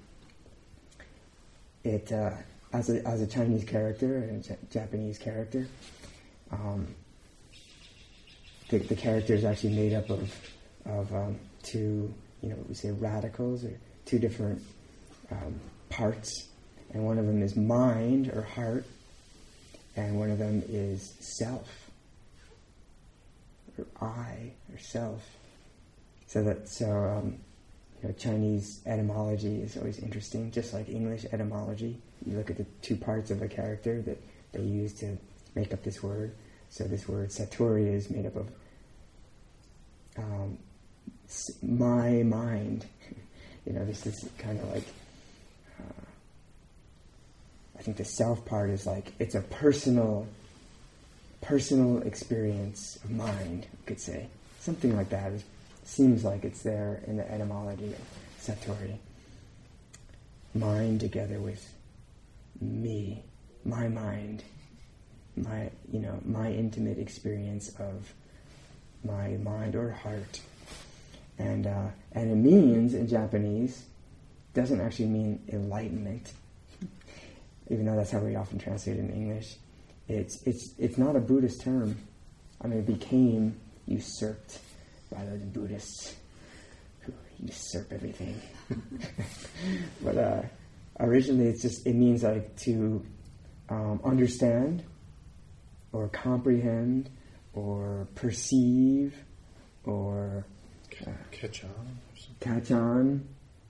[SPEAKER 1] it uh, as a as a Chinese character and a J- Japanese character, um, the the character is actually made up of of um, two, you know, we say radicals, or two different um, parts, and one of them is mind or heart, and one of them is self, or I, or self. So that so um, you know, Chinese etymology is always interesting, just like English etymology. You look at the two parts of a character that they use to make up this word. So this word satori is made up of um, my mind. You know, this is kind of like, uh, I think the self part is like, it's a personal, personal experience of mind, you could say. Something like that. It seems like it's there in the etymology of satori. Mind together with me, my mind, my, you know, my intimate experience of my mind or heart. And uh, and it means, in Japanese, doesn't actually mean enlightenment, even though that's how we often translate it in English. It's it's it's not a Buddhist term. I mean, it became usurped by those Buddhists who usurp everything. But uh, originally, it's just it means like to um, understand, or comprehend, or perceive, or
[SPEAKER 2] Uh, catch on or something.
[SPEAKER 1] Catch on.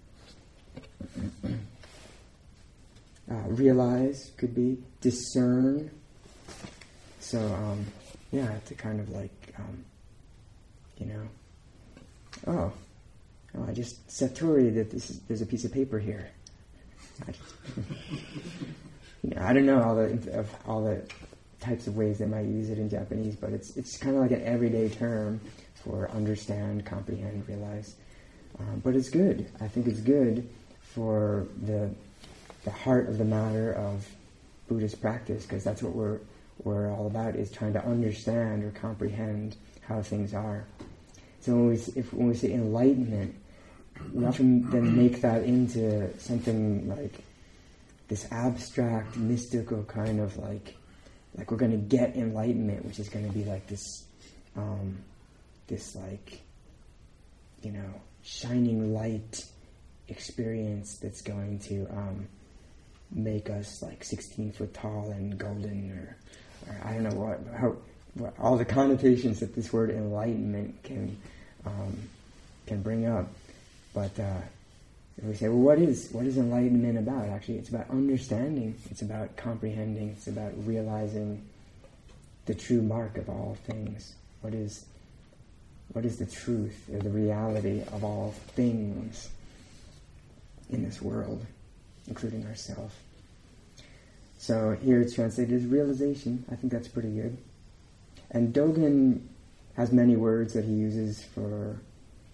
[SPEAKER 1] uh, realize could be discern. So um, yeah, to kind of like um, you know, oh, oh, I just satori that this is, there's a piece of paper here. I, just, you know, I don't know all the of all the types of ways they might use it in Japanese, but it's it's kind of like an everyday term for understand, comprehend, realize. Um, but it's good. I think it's good for the the heart of the matter of Buddhist practice, because that's what we're we're all about, is trying to understand or comprehend how things are. So when we if when we say enlightenment, we often then make that into something like this abstract, mystical kind of like like we're going to get enlightenment, which is going to be like this. Um, this like, you know, shining light experience that's going to um, make us like sixteen foot tall and golden, or, or I don't know what, how, what, all the connotations that this word enlightenment can um, can bring up. But uh, if we say, well, what is what is enlightenment about? Actually, it's about understanding. It's about comprehending. It's about realizing the true mark of all things. What is What is the truth or the reality of all things in this world, including ourselves? So here it's translated as realization. I think that's pretty good. And Dogen has many words that he uses for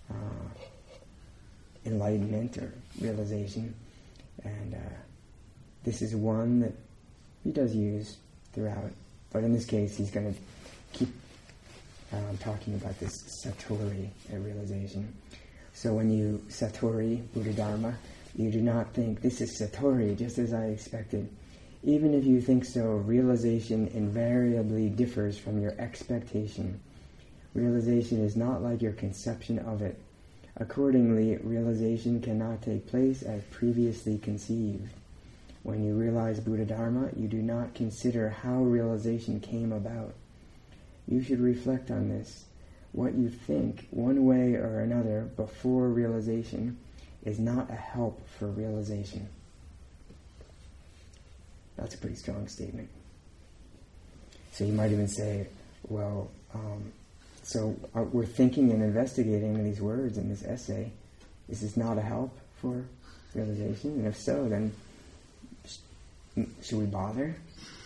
[SPEAKER 1] uh, enlightenment or realization. And uh, this is one that he does use throughout. But in this case, he's going to keep um, talking about this satori, a realization. So when you satori Buddha Dharma, you do not think, this is satori, just as I expected. Even if you think so, realization invariably differs from your expectation. Realization is not like your conception of it. Accordingly, realization cannot take place as previously conceived. When you realize Buddha Dharma, you do not consider how realization came about. You should reflect on this. What you think, one way or another, before realization, is not a help for realization. That's a pretty strong statement. So you might even say, well, um, so uh, we're thinking and investigating these words in this essay. Is this not a help for realization? And if so, then sh- should we bother?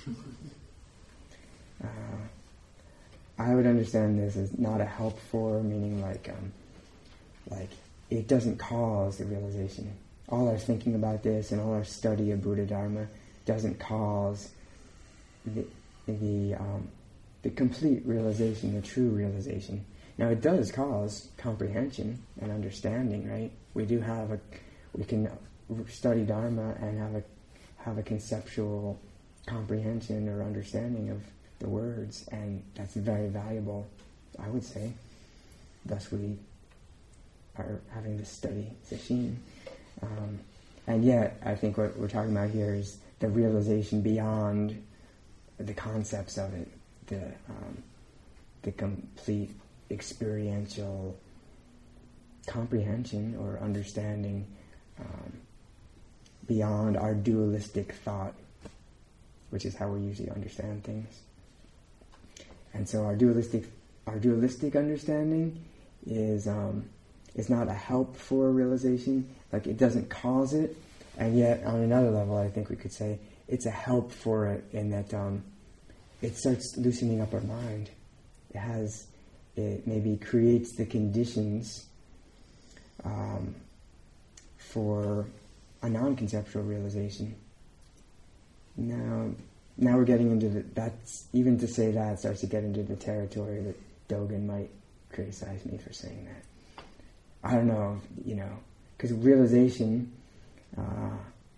[SPEAKER 1] Uh, I would understand this as not a help for, meaning like, um, like it doesn't cause the realization. All our thinking about this and all our study of Buddha Dharma doesn't cause the the um, the complete realization, the true realization. Now it does cause comprehension and understanding, right? We do have a, we can study Dharma and have a have a conceptual comprehension or understanding of the words, and that's very valuable, I would say. Thus we are having this study sesshin. Um, and yet, I think what we're talking about here is the realization beyond the concepts of it, the um, the complete experiential comprehension or understanding um, beyond our dualistic thought, which is how we usually understand things. And so our dualistic our dualistic understanding is um, is not a help for realization, like it doesn't cause it, and yet on another level I think we could say it's a help for it in that um, it starts loosening up our mind. It has, it maybe creates the conditions um, for a non-conceptual realization. Now, now we're getting into the, that's, even to say that starts to get into the territory that Dogen might criticize me for saying that. I don't know, you know, because realization, uh,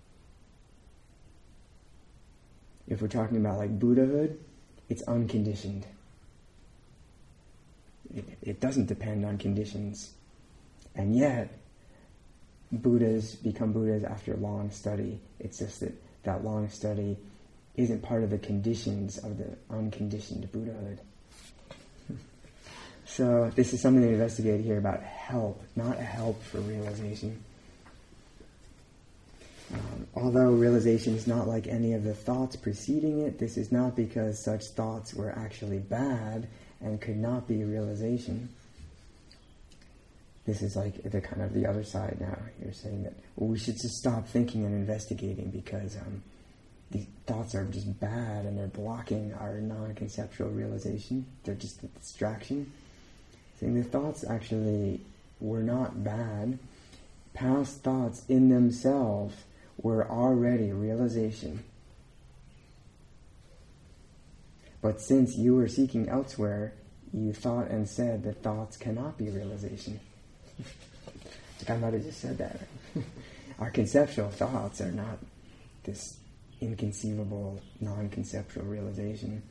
[SPEAKER 1] if we're talking about like Buddhahood, it's unconditioned. It, it doesn't depend on conditions. And yet, Buddhas become Buddhas after long study. It's just that that long study isn't part of the conditions of the unconditioned Buddhahood. So this is something to investigate here about help, not a help for realization. Um, although realization is not like any of the thoughts preceding it, this is not because such thoughts were actually bad and could not be realization. This is like the kind of the other side now. You're saying that, well, we should just stop thinking and investigating because um, these thoughts are just bad and they're blocking our non-conceptual realization. They're just a distraction. Saying the thoughts actually were not bad. Past thoughts in themselves were already realization. But since you were seeking elsewhere, you thought and said that thoughts cannot be realization. Like I might have just said that. Right? Our conceptual thoughts are not this inconceivable, non-conceptual realization.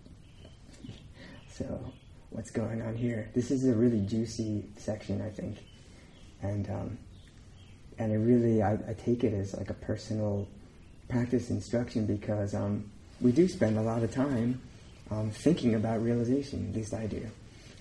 [SPEAKER 1] So, what's going on here? This is a really juicy section, I think. And um, and it really, I, I take it as like a personal practice instruction because um, we do spend a lot of time um, thinking about realization, at least I do.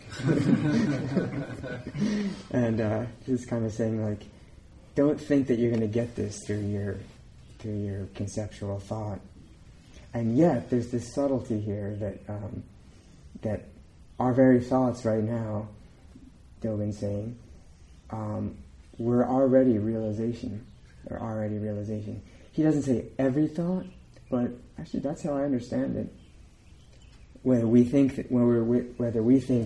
[SPEAKER 1] And uh, just kind of saying like, don't think that you're going to get this through your through your conceptual thought. And yet, there's this subtlety here that um, that our very thoughts right now, Dogen's saying, um, we're already realization. They're already realization. He doesn't say every thought, but actually that's how I understand it. Whether we think that when we're whether we think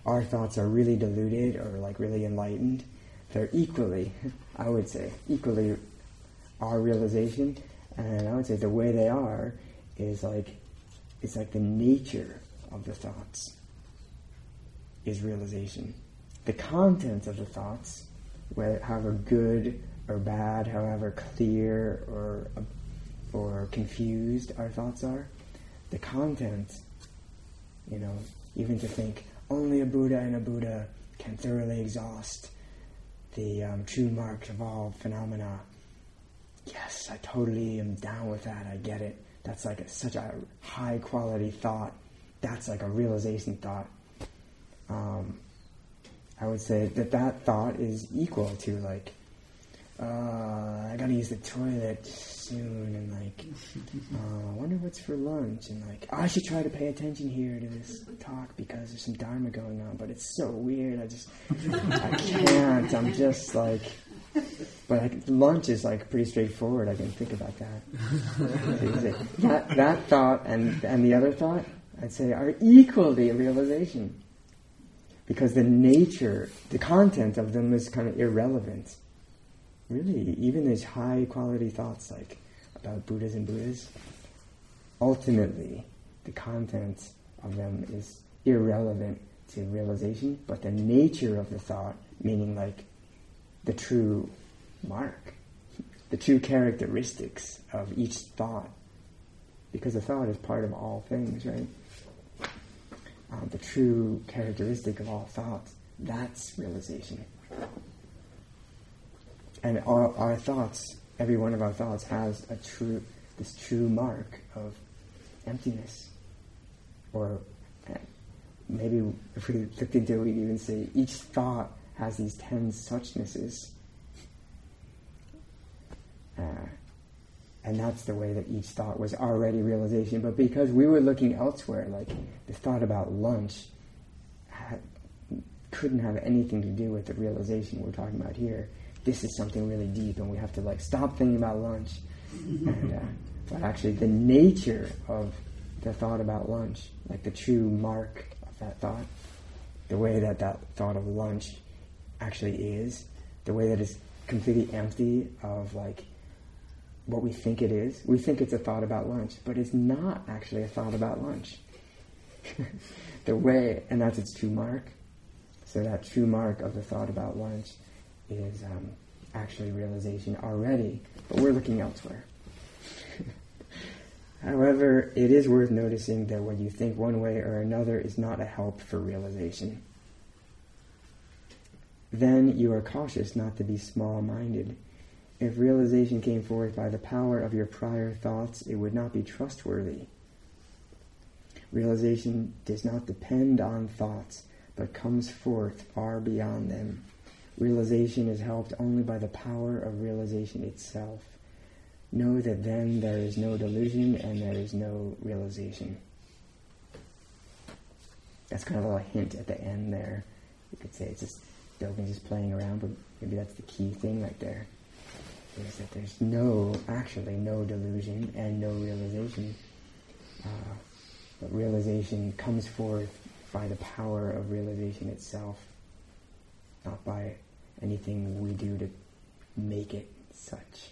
[SPEAKER 1] our thoughts are really deluded or like really enlightened, they're equally, I would say, equally our realization. And I would say the way they are is like, it's like the nature of the thoughts is realization. The content of the thoughts, whether however good or bad, however clear or or confused our thoughts are, the content, you know, even to think only a Buddha and a Buddha can thoroughly exhaust the um, true marks of all phenomena. Yes, I totally am down with that. I get it. That's like a, such a high quality thought. That's like a realization thought. Um, I would say that that thought is equal to like, uh, I gotta use the toilet soon, and like, uh, I wonder what's for lunch, and like, I should try to pay attention here to this talk because there's some Dharma going on, but it's so weird. I just, I can't. I'm just like. But like, lunch is like pretty straightforward. I can think about that. that that thought and and the other thought, I'd say, are equally a realization, because the nature, the content of them is kind of irrelevant. Really, even these high quality thoughts like about Buddhas and Buddhas, ultimately, the content of them is irrelevant to realization. But the nature of the thought, meaning like the true mark, the true characteristics of each thought, because the thought is part of all things, right? Um, the true characteristic of all thoughts, that's realization. And our, our thoughts, every one of our thoughts has a true, this true mark of emptiness. Or maybe if we looked into it, we'd even say each thought has these ten suchnesses. Uh, and that's the way that each thought was already realization. But because we were looking elsewhere, like the thought about lunch had, couldn't have anything to do with the realization we're talking about here. This is something really deep, and we have to like stop thinking about lunch. and, uh, but actually the nature of the thought about lunch, like the true mark of that thought, the way that that thought of lunch actually is, the way that it's completely empty of like what we think it is. We think it's a thought about lunch, but it's not actually a thought about lunch. The way, and that's its true mark. So that true mark of the thought about lunch is um, actually realization already, but we're looking elsewhere. However, it is worth noticing that when you think one way or another is not a help for realization. Then you are cautious not to be small-minded. If realization came forth by the power of your prior thoughts, it would not be trustworthy. Realization does not depend on thoughts, but comes forth far beyond them. Realization is helped only by the power of realization itself. Know that then there is no delusion and there is no realization. That's kind of a little hint at the end there. You could say it's just Dogen's just playing around, but maybe that's the key thing right there. Is that there's no, actually no delusion and no realization. Uh, but realization comes forth by the power of realization itself, not by anything we do to make it such.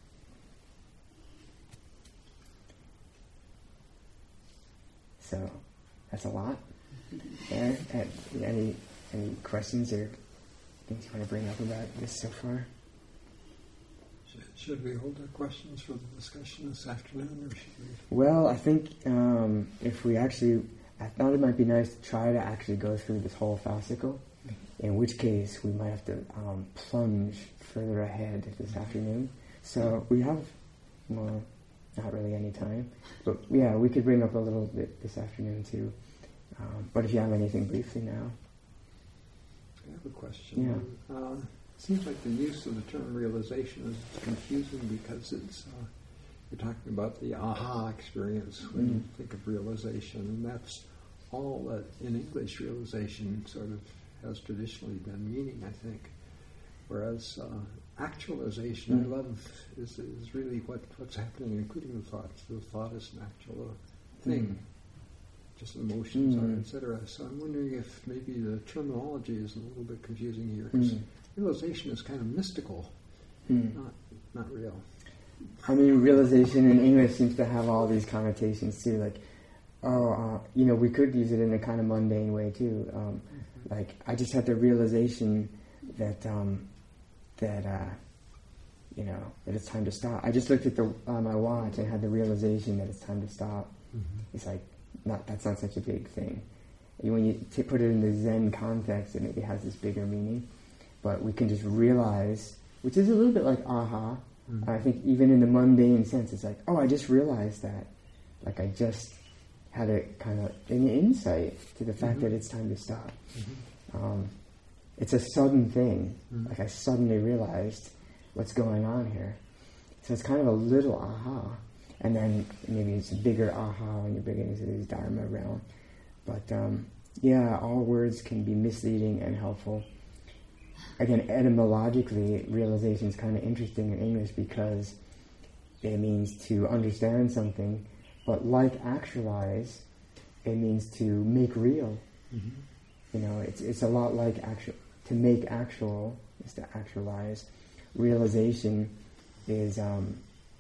[SPEAKER 1] So, that's a lot. Aaron, any any questions or things you want to bring up about this so far?
[SPEAKER 3] Should we hold our questions for the discussion this afternoon, or should we?
[SPEAKER 1] Well, I think um, if we actually, I thought it might be nice to try to actually go through this whole fascicle, in which case we might have to um, plunge further ahead this afternoon. So we have, well, not really any time, but yeah, we could bring up a little bit this afternoon too. Um, but if you have anything briefly now.
[SPEAKER 3] I have a question.
[SPEAKER 1] Yeah.
[SPEAKER 3] Uh, it seems like the use of the term realization is confusing because it's uh, you're talking about the aha experience when mm. you think of realization, and that's all that in English realization sort of has traditionally been meaning, I think. Whereas uh, actualization, mm. I love, is is really what, what's happening, including the thoughts. The thought is an actual thing. Mm. just emotions
[SPEAKER 1] Mm.
[SPEAKER 3] are, et cetera. So I'm wondering if maybe the terminology is a little bit confusing here, because
[SPEAKER 1] Mm.
[SPEAKER 3] realization is kind of mystical,
[SPEAKER 1] Mm.
[SPEAKER 3] not not real.
[SPEAKER 1] I mean, realization in English seems to have all these connotations too. Like, oh, uh, you know, we could use it in a kind of mundane way too. Um,
[SPEAKER 3] Mm-hmm.
[SPEAKER 1] like, I just had the realization that um, that uh, you know that it's time to stop. I just looked at the uh, my watch and had the realization that it's time to stop.
[SPEAKER 3] Mm-hmm.
[SPEAKER 1] It's like not that's not such a big thing. When you t- put it in the Zen context, it maybe has this bigger meaning. But we can just realize, which is a little bit like aha.
[SPEAKER 3] Mm-hmm.
[SPEAKER 1] I think even in the mundane sense, it's like, oh, I just realized that. Like I just had a kind of an insight to the fact
[SPEAKER 3] Mhm.
[SPEAKER 1] that it's time to stop.
[SPEAKER 3] Mm-hmm.
[SPEAKER 1] Um, it's a sudden thing.
[SPEAKER 3] Mhm.
[SPEAKER 1] Like I suddenly realized what's going on here. So it's kind of a little aha. And then maybe it's a bigger aha when you're bigger into this Dharma realm. But um, yeah, all words can be misleading and helpful. Again, etymologically, realization is kind of interesting in English because it means to understand something, but like actualize, it means to make real.
[SPEAKER 3] Mm-hmm.
[SPEAKER 1] You know, it's it's a lot like actual. To make actual is to actualize. Realization is, um,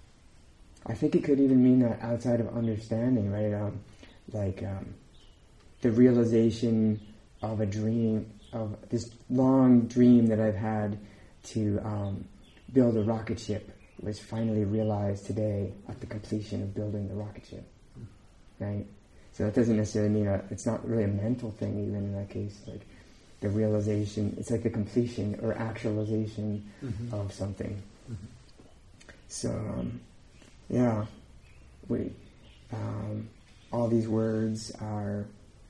[SPEAKER 1] I think it could even mean that outside of understanding, right? Um, like um, the realization of a dream, of this long dream that I've had to um, build a rocket ship was finally realized today at the completion of building the rocket ship, right? So that doesn't necessarily mean a, it's not really a mental thing even in that case. Like the realization, it's like the completion or actualization
[SPEAKER 3] Mm-hmm.
[SPEAKER 1] of something.
[SPEAKER 3] Mm-hmm.
[SPEAKER 1] So um, yeah, we um, all these words are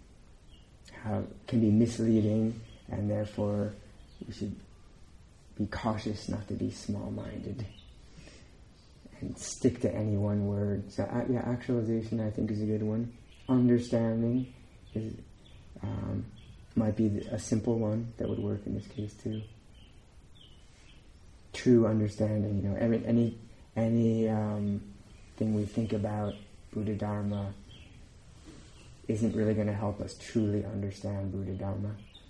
[SPEAKER 1] have can be misleading, and therefore we should be cautious not to be small-minded and stick to any one word. So uh, yeah, actualization I think is a good one. Understanding is um, might be a simple one that would work in this case too. True understanding, you know, every, any any um, thing we think about Buddha Dharma isn't really going to help us truly understand Buddha Dharma.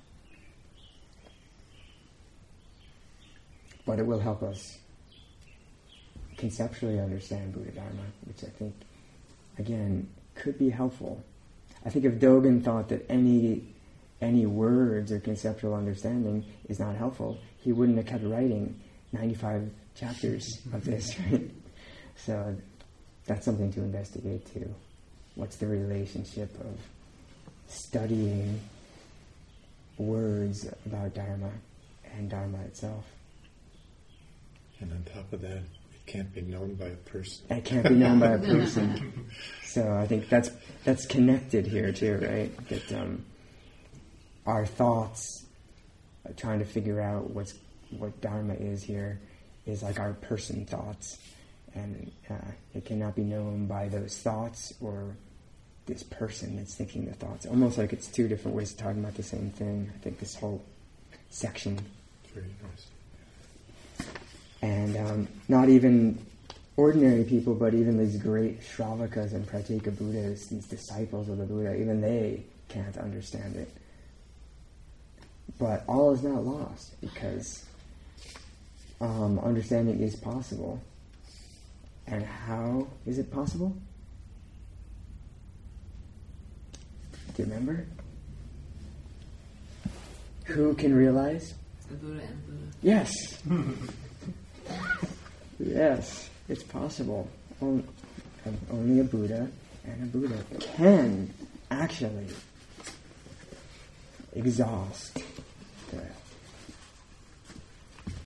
[SPEAKER 1] But it will help us conceptually understand Buddha Dharma, which I think, again, could be helpful. I think if Dogen thought that any any words or conceptual understanding is not helpful, he wouldn't have kept writing ninety-five chapters of this, right? So that's something to investigate too. What's the relationship of studying words about Dharma and Dharma itself?
[SPEAKER 2] And on top of that, it can't be known by a person.
[SPEAKER 1] It can't be known by a person. So I think that's that's connected here too, right? That um, our thoughts, uh, trying to figure out what's what Dharma is here, is like our person thoughts, and uh, it cannot be known by those thoughts or this person that's thinking the thoughts. Almost like it's two different ways of talking about the same thing. I think this whole section.
[SPEAKER 2] Very nice.
[SPEAKER 1] And um, not even ordinary people, but even these great Shravakas and Pratyeka Buddhas, these disciples of the Buddha, even they can't understand it. But all is not lost, because um, understanding is possible. And how is it possible? Do you remember? Who can realize?
[SPEAKER 4] The Buddha and Buddha.
[SPEAKER 1] Yes. Yes, it's possible. On- Only a Buddha and a Buddha can actually exhaust the